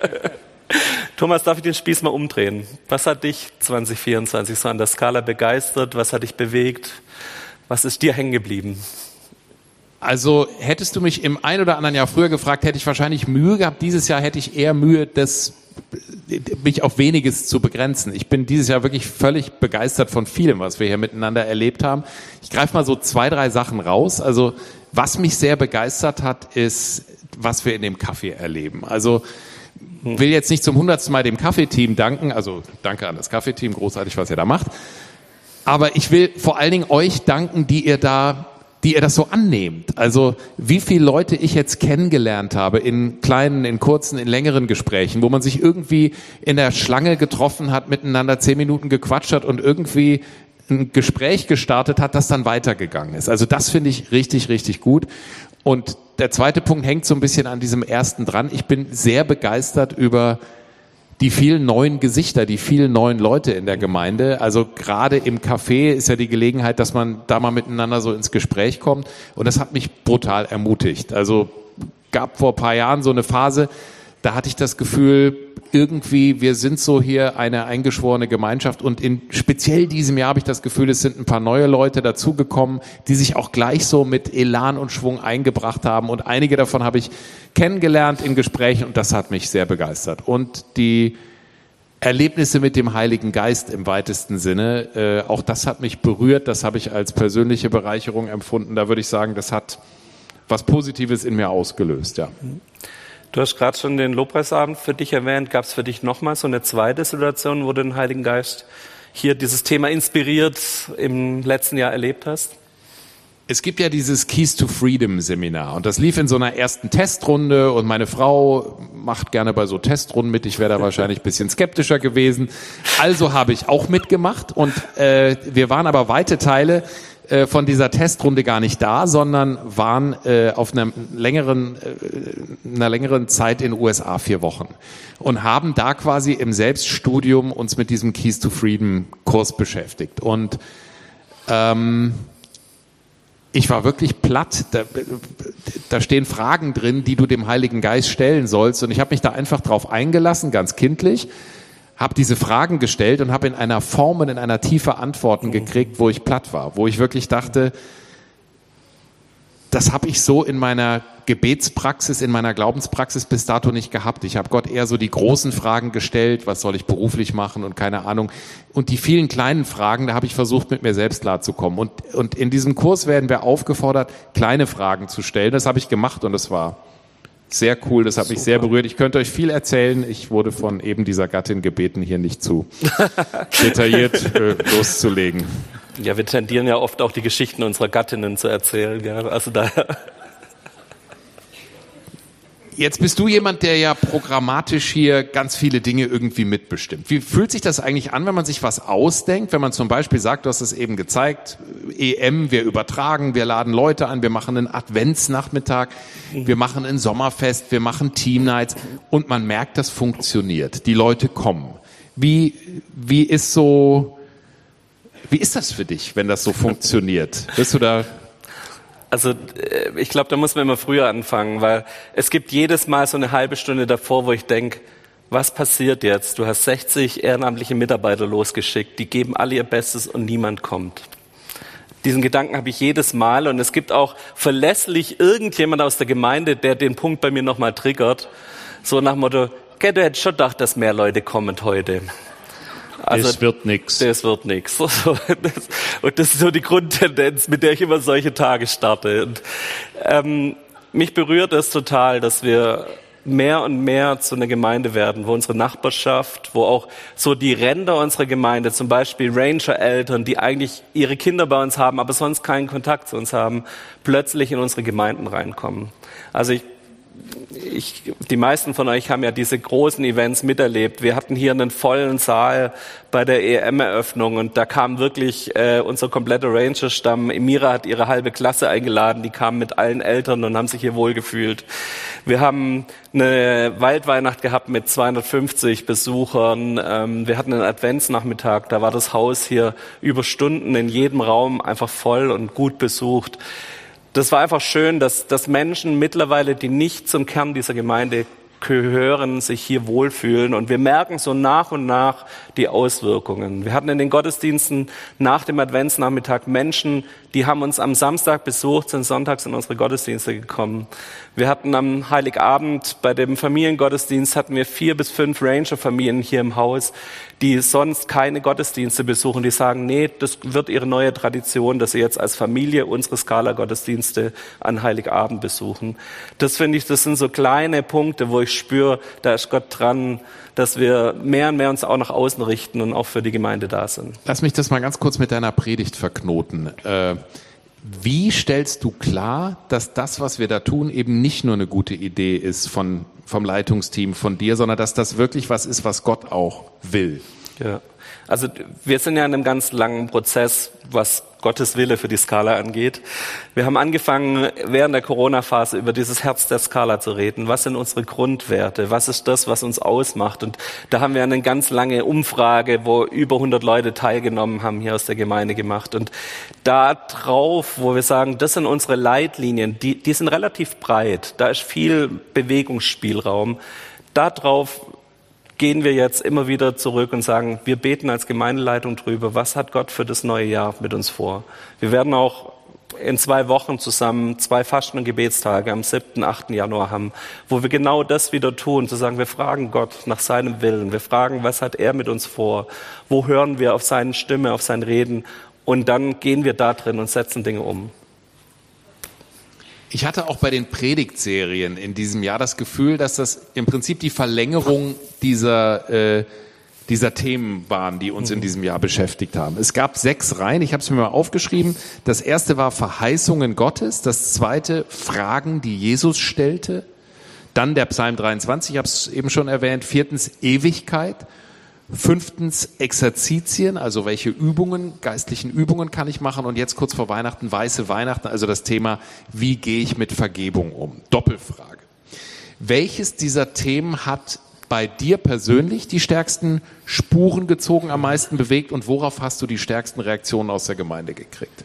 [SPEAKER 1] Thomas, darf ich den Spieß mal umdrehen? Was hat dich zwanzig vierundzwanzig so an der Skala begeistert? Was hat dich bewegt? Was ist dir hängen geblieben?
[SPEAKER 2] Also hättest du mich im ein oder anderen Jahr früher gefragt, hätte ich wahrscheinlich Mühe gehabt. Dieses Jahr hätte ich eher Mühe, das, mich auf weniges zu begrenzen. Ich bin dieses Jahr wirklich völlig begeistert von vielem, was wir hier miteinander erlebt haben. Ich greife mal so zwei, drei Sachen raus. Also was mich sehr begeistert hat, ist, was wir in dem Kaffee erleben. Also will jetzt nicht zum hundertsten Mal dem Kaffeeteam danken, also danke an das Kaffeeteam, großartig, was ihr da macht. Aber ich will vor allen Dingen euch danken, die ihr da, die ihr das so annehmt. Also wie viele Leute ich jetzt kennengelernt habe in kleinen, in kurzen, in längeren Gesprächen, wo man sich irgendwie in der Schlange getroffen hat, miteinander zehn Minuten gequatscht hat und irgendwie ein Gespräch gestartet hat, das dann weitergegangen ist. Also das finde ich richtig, richtig gut. Und der zweite Punkt hängt so ein bisschen an diesem ersten dran. Ich bin sehr begeistert über die vielen neuen Gesichter, die vielen neuen Leute in der Gemeinde. Also gerade im Café ist ja die Gelegenheit, dass man da mal miteinander so ins Gespräch kommt. Und das hat mich brutal ermutigt. Also gab vor ein paar Jahren so eine Phase, da hatte ich das Gefühl, irgendwie, wir sind so hier eine eingeschworene Gemeinschaft und in speziell diesem Jahr habe ich das Gefühl, es sind ein paar neue Leute dazugekommen, die sich auch gleich so mit Elan und Schwung eingebracht haben und einige davon habe ich kennengelernt in Gesprächen und das hat mich sehr begeistert. Und die Erlebnisse mit dem Heiligen Geist im weitesten Sinne, äh, auch das hat mich berührt, das habe ich als persönliche Bereicherung empfunden. Da würde ich sagen, das hat was Positives in mir ausgelöst, ja.
[SPEAKER 1] Du hast gerade schon den Lobpreisabend für dich erwähnt. Gab es für dich nochmal so eine zweite Situation, wo du den Heiligen Geist hier dieses Thema inspiriert im letzten Jahr erlebt hast?
[SPEAKER 2] Es gibt ja dieses Keys to Freedom Seminar und das lief in so einer ersten Testrunde und meine Frau macht gerne bei so Testrunden mit. Ich wäre da wahrscheinlich ein bisschen skeptischer gewesen. Also habe ich auch mitgemacht und äh, wir waren aber weite Teile äh, von dieser Testrunde gar nicht da, sondern waren äh, auf einer längeren, äh, einer längeren Zeit in den U S A, vier Wochen und haben da quasi im Selbststudium uns mit diesem Keys to Freedom Kurs beschäftigt und ähm, ich war wirklich platt. Da, da stehen Fragen drin, die du dem Heiligen Geist stellen sollst. Und ich habe mich da einfach drauf eingelassen, ganz kindlich, habe diese Fragen gestellt und habe in einer Form und in einer Tiefe Antworten gekriegt, wo ich platt war, wo ich wirklich dachte, das habe ich so in meiner Gebetspraxis, in meiner Glaubenspraxis bis dato nicht gehabt. Ich habe Gott eher so die großen Fragen gestellt, was soll ich beruflich machen und keine Ahnung. Und die vielen kleinen Fragen, da habe ich versucht, mit mir selbst klarzukommen. Und, und in diesem Kurs werden wir aufgefordert, kleine Fragen zu stellen. Das habe ich gemacht und das war sehr cool, das hat mich sehr berührt. Ich könnte euch viel erzählen. Ich wurde von eben dieser Gattin gebeten, hier nicht zu detailliert äh, loszulegen.
[SPEAKER 1] Ja, wir tendieren ja oft auch die Geschichten unserer Gattinnen zu erzählen. Ja, also daher.
[SPEAKER 2] Jetzt bist du jemand, der ja programmatisch hier ganz viele Dinge irgendwie mitbestimmt. Wie fühlt sich das eigentlich an, wenn man sich was ausdenkt? Wenn man zum Beispiel sagt, du hast es eben gezeigt, E M, wir übertragen, wir laden Leute an, wir machen einen Adventsnachmittag, wir machen ein Sommerfest, wir machen Teamnights und man merkt, das funktioniert. Die Leute kommen. Wie, wie ist so, wie ist das für dich, wenn das so funktioniert? Bist du da...
[SPEAKER 1] Also ich glaube, da muss man immer früher anfangen, weil es gibt jedes Mal so eine halbe Stunde davor, wo ich denke, was passiert jetzt? Du hast sechzig ehrenamtliche Mitarbeiter losgeschickt, die geben alle ihr Bestes und niemand kommt. Diesen Gedanken habe ich jedes Mal und es gibt auch verlässlich irgendjemand aus der Gemeinde, der den Punkt bei mir nochmal triggert, so nach dem Motto, okay, du hättest schon gedacht, dass mehr Leute kommen heute. Also,
[SPEAKER 2] das wird nix.
[SPEAKER 1] Das wird nix. Und das ist so die Grundtendenz, mit der ich immer solche Tage starte. Und, ähm, mich berührt es total, dass wir mehr und mehr zu einer Gemeinde werden, wo unsere Nachbarschaft, wo auch so die Ränder unserer Gemeinde, zum Beispiel Ranger-Eltern, die eigentlich ihre Kinder bei uns haben, aber sonst keinen Kontakt zu uns haben, plötzlich in unsere Gemeinden reinkommen. Also ich Ich, die meisten von euch haben ja diese großen Events miterlebt. Wir hatten hier einen vollen Saal bei der E M-Eröffnung und da kam wirklich äh, unser kompletter Ranger-Stamm. Emira hat ihre halbe Klasse eingeladen, die kamen mit allen Eltern und haben sich hier wohlgefühlt. Wir haben eine Waldweihnacht gehabt mit zweihundertfünfzig Besuchern. Ähm, wir hatten einen Adventsnachmittag, da war das Haus hier über Stunden in jedem Raum einfach voll und gut besucht. Das war einfach schön, dass, dass Menschen mittlerweile, die nicht zum Kern dieser Gemeinde gehören, sich hier wohlfühlen. Und wir merken so nach und nach die Auswirkungen. Wir hatten in den Gottesdiensten nach dem Adventsnachmittag Menschen, die haben uns am Samstag besucht, sind sonntags in unsere Gottesdienste gekommen. Wir hatten am Heiligabend bei dem Familiengottesdienst hatten wir vier bis fünf Ranger-Familien hier im Haus, die sonst keine Gottesdienste besuchen, die sagen, nee, das wird ihre neue Tradition, dass sie jetzt als Familie unsere Skala-Gottesdienste an Heiligabend besuchen. Das finde ich, das sind so kleine Punkte, wo ich spüre, da ist Gott dran, dass wir mehr und mehr uns auch nach außen richten und auch für die Gemeinde da sind.
[SPEAKER 2] Lass mich das mal ganz kurz mit deiner Predigt verknoten. Äh, wie stellst du klar, dass das, was wir da tun, eben nicht nur eine gute Idee ist von, vom Leitungsteam, von dir, sondern dass das wirklich was ist, was Gott auch will?
[SPEAKER 1] Ja, also wir sind ja in einem ganz langen Prozess, was Gottes Wille für die Skala angeht. Wir haben angefangen, während der Corona-Phase über dieses Herz der Skala zu reden. Was sind unsere Grundwerte? Was ist das, was uns ausmacht? Und da haben wir eine ganz lange Umfrage, wo über hundert Leute teilgenommen haben, hier aus der Gemeinde gemacht. Und da drauf, wo wir sagen, das sind unsere Leitlinien, die, die sind relativ breit. Da ist viel Bewegungsspielraum. Da drauf gehen wir jetzt immer wieder zurück und sagen, wir beten als Gemeindeleitung drüber, was hat Gott für das neue Jahr mit uns vor? Wir werden auch in zwei Wochen zusammen zwei Fasten- und Gebetstage am siebten, achten Januar haben, wo wir genau das wieder tun, zu sagen, wir fragen Gott nach seinem Willen, wir fragen, was hat er mit uns vor? Wo hören wir auf seine Stimme, auf sein Reden? Und dann gehen wir da drin und setzen Dinge um.
[SPEAKER 2] Ich hatte auch bei den Predigtserien in diesem Jahr das Gefühl, dass das im Prinzip die Verlängerung dieser, äh, dieser Themen waren, die uns in diesem Jahr beschäftigt haben. Es gab sechs Reihen, ich habe es mir mal aufgeschrieben. Das erste war Verheißungen Gottes, das zweite Fragen, die Jesus stellte, dann der Psalm dreiundzwanzig, ich habe es eben schon erwähnt, viertens Ewigkeit, fünftens Exerzitien, also welche Übungen, geistlichen Übungen kann ich machen, und jetzt kurz vor Weihnachten, weiße Weihnachten, also das Thema, wie gehe ich mit Vergebung um? Doppelfrage. Welches dieser Themen hat bei dir persönlich die stärksten Spuren gezogen, am meisten bewegt, und worauf hast du die stärksten Reaktionen aus der Gemeinde gekriegt?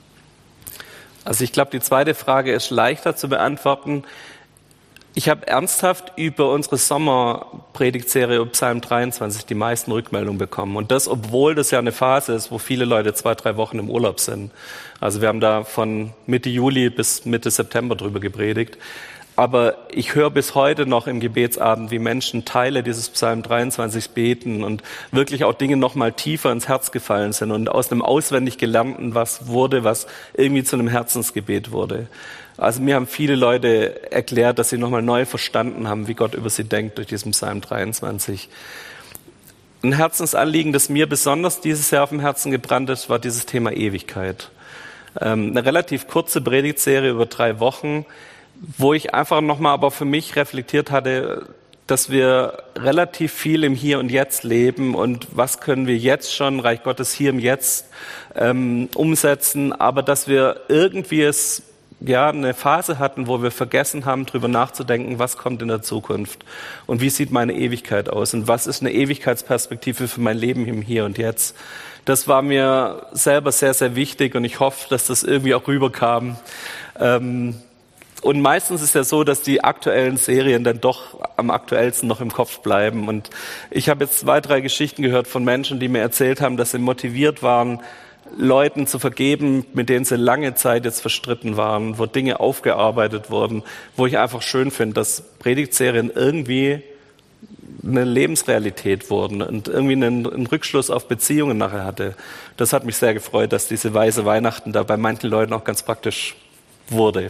[SPEAKER 1] Also ich glaube, die zweite Frage ist leichter zu beantworten. Ich habe ernsthaft über unsere Sommerpredigtserie Psalm dreiundzwanzig die meisten Rückmeldungen bekommen. Und das, obwohl das ja eine Phase ist, wo viele Leute zwei, drei Wochen im Urlaub sind. Also wir haben da von Mitte Juli bis Mitte September drüber gepredigt. Aber ich höre bis heute noch im Gebetsabend, wie Menschen Teile dieses Psalm dreiundzwanzig beten und wirklich auch Dinge noch mal tiefer ins Herz gefallen sind und aus einem auswendig Gelernten was wurde, was irgendwie zu einem Herzensgebet wurde. Also mir haben viele Leute erklärt, dass sie noch mal neu verstanden haben, wie Gott über sie denkt durch diesen Psalm dreiundzwanzig. Ein Herzensanliegen, das mir besonders dieses Jahr auf dem Herzen gebrannt ist, war dieses Thema Ewigkeit. Ähm, eine relativ kurze Predigtserie über drei Wochen, wo ich einfach nochmal aber für mich reflektiert hatte, dass wir relativ viel im Hier und Jetzt leben und was können wir jetzt schon, Reich Gottes hier im Jetzt, ähm, umsetzen, aber dass wir irgendwie es, ja, eine Phase hatten, wo wir vergessen haben, drüber nachzudenken, was kommt in der Zukunft und wie sieht meine Ewigkeit aus und was ist eine Ewigkeitsperspektive für mein Leben im Hier und Jetzt. Das war mir selber sehr, sehr wichtig und ich hoffe, dass das irgendwie auch rüberkam. Ähm, Und meistens ist ja so, dass die aktuellen Serien dann doch am aktuellsten noch im Kopf bleiben. Und ich habe jetzt zwei, drei Geschichten gehört von Menschen, die mir erzählt haben, dass sie motiviert waren, Leuten zu vergeben, mit denen sie lange Zeit jetzt verstritten waren, wo Dinge aufgearbeitet wurden, wo ich einfach schön finde, dass Predigtserien irgendwie eine Lebensrealität wurden und irgendwie einen, einen Rückschluss auf Beziehungen nachher hatte. Das hat mich sehr gefreut, dass diese weiße Weihnachten da bei manchen Leuten auch ganz praktisch wurde.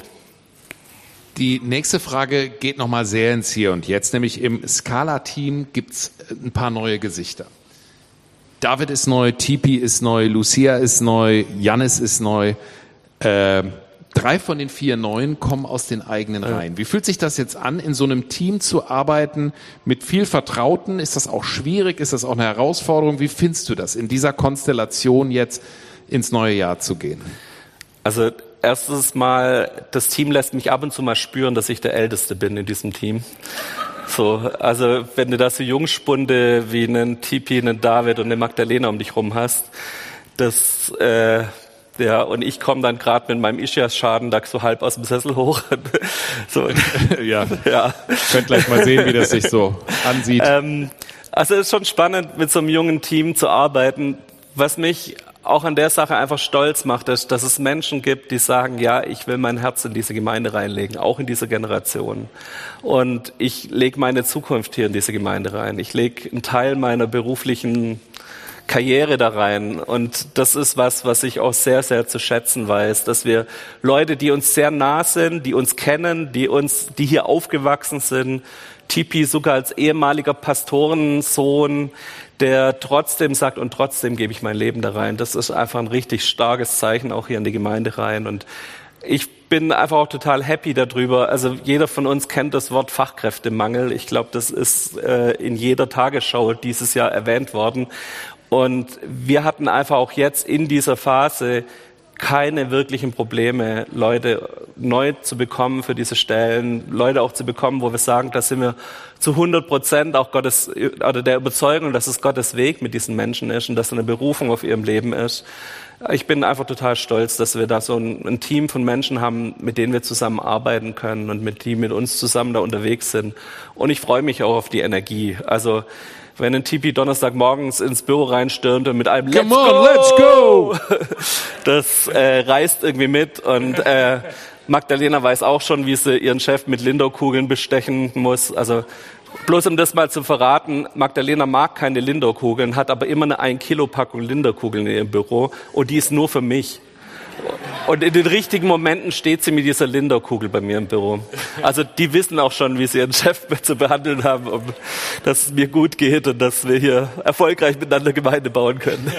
[SPEAKER 2] Die nächste Frage geht nochmal sehr ins Hier und Jetzt, nämlich im Scala-Team gibt's ein paar neue Gesichter. David ist neu, Tipi ist neu, Lucia ist neu, Jannis ist neu. Äh, drei von den vier Neuen kommen aus den eigenen Reihen. Wie fühlt sich das jetzt an, in so einem Team zu arbeiten mit viel Vertrauten? Ist das auch schwierig? Ist das auch eine Herausforderung? Wie findest du das, in dieser Konstellation jetzt ins neue Jahr zu gehen?
[SPEAKER 1] Also erstens mal, das Team lässt mich ab und zu mal spüren, dass ich der Älteste bin in diesem Team. So, also wenn du da so Jungspunde wie einen Tipi, einen David und eine Magdalena um dich rum hast, das, äh, ja, und ich komme dann gerade mit meinem Ischias-Schaden da so halb aus dem Sessel hoch. So,
[SPEAKER 2] ja, ja. Könnt gleich mal sehen, wie das sich so ansieht.
[SPEAKER 1] Ähm, also es ist schon spannend, mit so einem jungen Team zu arbeiten. Was mich auch an der Sache einfach stolz macht, ist, dass es Menschen gibt, die sagen, ja, ich will mein Herz in diese Gemeinde reinlegen, auch in diese Generation. Und ich lege meine Zukunft hier in diese Gemeinde rein. Ich lege einen Teil meiner beruflichen Karriere da rein. Und das ist was, was ich auch sehr, sehr zu schätzen weiß, dass wir Leute, die uns sehr nah sind, die uns kennen, die uns, die hier aufgewachsen sind, Tipi sogar als ehemaliger Pastorensohn, der trotzdem sagt, und trotzdem gebe ich mein Leben da rein. Das ist einfach ein richtig starkes Zeichen auch hier in die Gemeinde rein. Und ich bin einfach auch total happy darüber. Also jeder von uns kennt das Wort Fachkräftemangel. Ich glaube, das ist äh, in jeder Tagesschau dieses Jahr erwähnt worden. Und wir hatten einfach auch jetzt in dieser Phase keine wirklichen Probleme, Leute neu zu bekommen für diese Stellen, Leute auch zu bekommen, wo wir sagen, da sind wir zu hundert Prozent auch Gottes, oder der Überzeugung, dass es Gottes Weg mit diesen Menschen ist und dass eine Berufung auf ihrem Leben ist. Ich bin einfach total stolz, dass wir da so ein, ein Team von Menschen haben, mit denen wir zusammen arbeiten können und mit die mit uns zusammen da unterwegs sind. Und ich freue mich auch auf die Energie. Also wenn ein Tipi Donnerstagmorgens ins Büro reinstürmt und mit einem Let's
[SPEAKER 2] Come on,
[SPEAKER 1] go,
[SPEAKER 2] let's go,
[SPEAKER 1] das äh, reißt irgendwie mit. Und äh, Magdalena weiß auch schon, wie sie ihren Chef mit Lindor-Kugeln bestechen muss. Also bloß um das mal zu verraten, Magdalena mag keine Lindor-Kugeln, hat aber immer eine ein Kilo Packung Lindor-Kugeln in ihrem Büro und die ist nur für mich. Und in den richtigen Momenten steht sie mit dieser Lindor-Kugel bei mir im Büro. Also die wissen auch schon, wie sie ihren Chef zu behandeln haben, um, dass es mir gut geht und dass wir hier erfolgreich miteinander Gemeinde bauen können.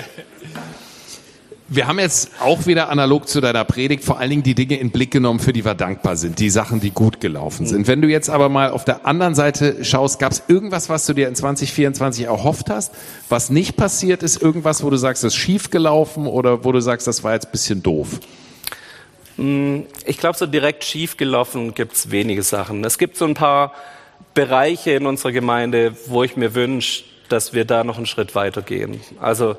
[SPEAKER 2] Wir haben jetzt auch wieder analog zu deiner Predigt vor allen Dingen die Dinge in den Blick genommen, für die wir dankbar sind, die Sachen, die gut gelaufen sind. Wenn du jetzt aber mal auf der anderen Seite schaust, gab es irgendwas, was du dir in zwanzig vierundzwanzig erhofft hast, was nicht passiert ist, irgendwas, wo du sagst, das ist schief gelaufen oder wo du sagst, das war jetzt ein bisschen doof?
[SPEAKER 1] Ich glaube, so direkt schief gelaufen gibt es wenige Sachen. Es gibt so ein paar Bereiche in unserer Gemeinde, wo ich mir wünsche, dass wir da noch einen Schritt weitergehen. Also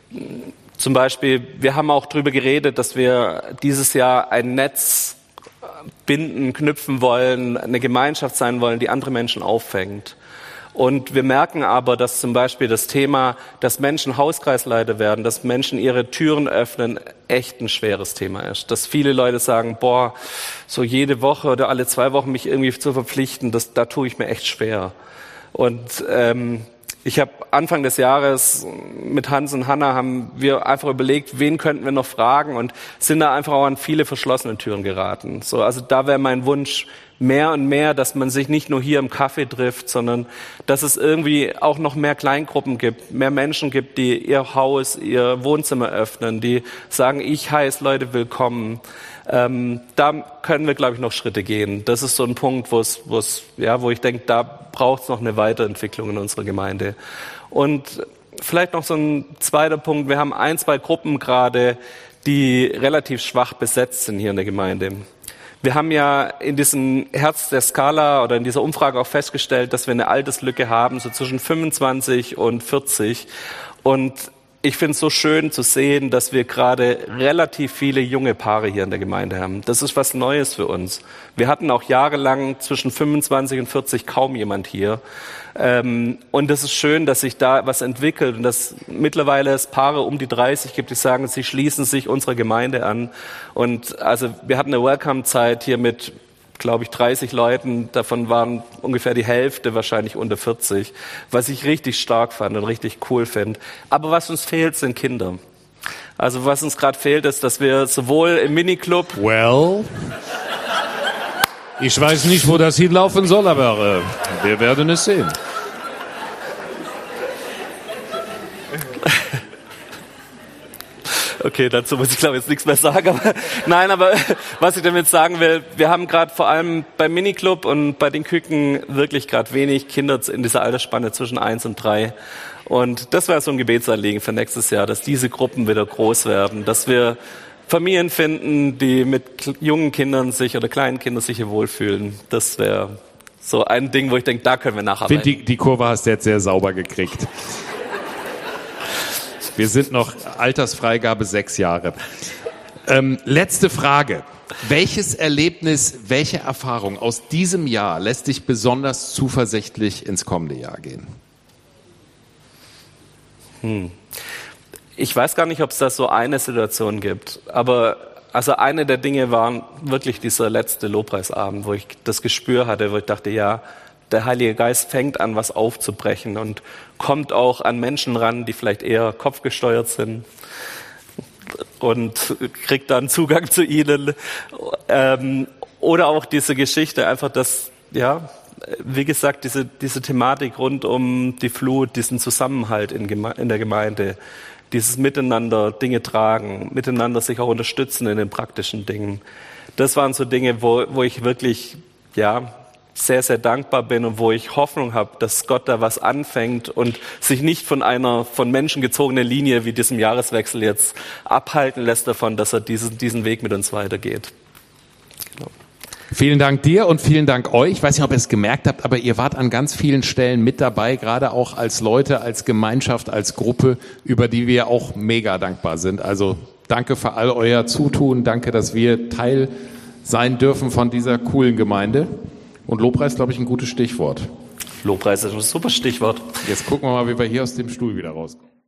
[SPEAKER 1] zum Beispiel, wir haben auch darüber geredet, dass wir dieses Jahr ein Netz binden, knüpfen wollen, eine Gemeinschaft sein wollen, die andere Menschen auffängt. Und wir merken aber, dass zum Beispiel das Thema, dass Menschen Hauskreisleiter werden, dass Menschen ihre Türen öffnen, echt ein schweres Thema ist. Dass viele Leute sagen, boah, so jede Woche oder alle zwei Wochen mich irgendwie zu verpflichten, das, da tue ich mir echt schwer. Und ähm, ich habe Anfang des Jahres mit Hans und Hanna haben wir einfach überlegt, wen könnten wir noch fragen und sind da einfach auch an viele verschlossene Türen geraten. So, also da wäre mein Wunsch mehr und mehr, dass man sich nicht nur hier im Café trifft, sondern dass es irgendwie auch noch mehr Kleingruppen gibt, mehr Menschen gibt, die ihr Haus, ihr Wohnzimmer öffnen, die sagen, ich heiße Leute willkommen. Ähm, da können wir, glaube ich, noch Schritte gehen. Das ist so ein Punkt, wo es, wo es, ja, wo ich denke, da braucht es noch eine Weiterentwicklung in unserer Gemeinde. Und vielleicht noch so ein zweiter Punkt. Wir haben ein, zwei Gruppen gerade, die relativ schwach besetzt sind hier in der Gemeinde. Wir haben ja in diesem Herz der Skala oder in dieser Umfrage auch festgestellt, dass wir eine Alterslücke haben, so zwischen fünfundzwanzig und vierzig. Und ich finde es so schön zu sehen, dass wir gerade relativ viele junge Paare hier in der Gemeinde haben. Das ist was Neues für uns. Wir hatten auch jahrelang zwischen fünfundzwanzig und vierzig kaum jemand hier. Ähm, und es ist schön, dass sich da was entwickelt und dass mittlerweile es Paare um die dreißig gibt, die sagen, sie schließen sich unserer Gemeinde an. Und also wir hatten eine Welcome-Zeit hier mit, glaube ich, dreißig Leuten, davon waren ungefähr die Hälfte wahrscheinlich unter vierzig, was ich richtig stark fand und richtig cool finde. Aber was uns fehlt, sind Kinder. Also was uns gerade fehlt, ist, dass wir sowohl im Miniclub...
[SPEAKER 3] Well, ich weiß nicht, wo das hinlaufen soll, aber äh, wir werden es sehen.
[SPEAKER 1] Okay, dazu muss ich glaube jetzt nichts mehr sagen. Aber, nein, aber was ich damit sagen will, wir haben gerade vor allem beim Miniclub und bei den Küken wirklich gerade wenig Kinder in dieser Altersspanne zwischen eins und drei. Und das wäre so ein Gebetsanliegen für nächstes Jahr, dass diese Gruppen wieder groß werden, dass wir Familien finden, die mit jungen Kindern sich oder kleinen Kindern sich hier wohlfühlen. Das wäre so ein Ding, wo ich denke, da können wir nacharbeiten.
[SPEAKER 3] Ich finde, die, die Kurve hast du jetzt sehr sauber gekriegt.
[SPEAKER 2] Wir sind noch Altersfreigabe sechs Jahre. Ähm, letzte Frage. Welches Erlebnis, welche Erfahrung aus diesem Jahr lässt dich besonders zuversichtlich ins kommende Jahr gehen?
[SPEAKER 1] Hm. Ich weiß gar nicht, ob es da so eine Situation gibt, aber also eine der Dinge war wirklich dieser letzte Lobpreisabend, wo ich das Gespür hatte, wo ich dachte, ja, der Heilige Geist fängt an, was aufzubrechen und kommt auch an Menschen ran, die vielleicht eher kopfgesteuert sind und kriegt dann Zugang zu ihnen. Ähm, oder auch diese Geschichte, einfach das, ja, wie gesagt, diese, diese Thematik rund um die Flut, diesen Zusammenhalt in, Geme- in der Gemeinde, dieses Miteinander Dinge tragen, miteinander sich auch unterstützen in den praktischen Dingen. Das waren so Dinge, wo, wo ich wirklich, ja, sehr, sehr dankbar bin und wo ich Hoffnung habe, dass Gott da was anfängt und sich nicht von einer von Menschen gezogenen Linie wie diesem Jahreswechsel jetzt abhalten lässt davon, dass er diesen, diesen Weg mit uns weitergeht. Genau.
[SPEAKER 2] Vielen Dank dir und vielen Dank euch. Ich weiß nicht, ob ihr es gemerkt habt, aber ihr wart an ganz vielen Stellen mit dabei, gerade auch als Leute, als Gemeinschaft, als Gruppe, über die wir auch mega dankbar sind. Also danke für all euer Zutun. Danke, dass wir Teil sein dürfen von dieser coolen Gemeinde. Und Lobpreis, glaube ich, ein gutes Stichwort.
[SPEAKER 1] Lobpreis ist ein super Stichwort.
[SPEAKER 2] Jetzt gucken wir mal, wie wir hier aus dem Stuhl wieder rauskommen.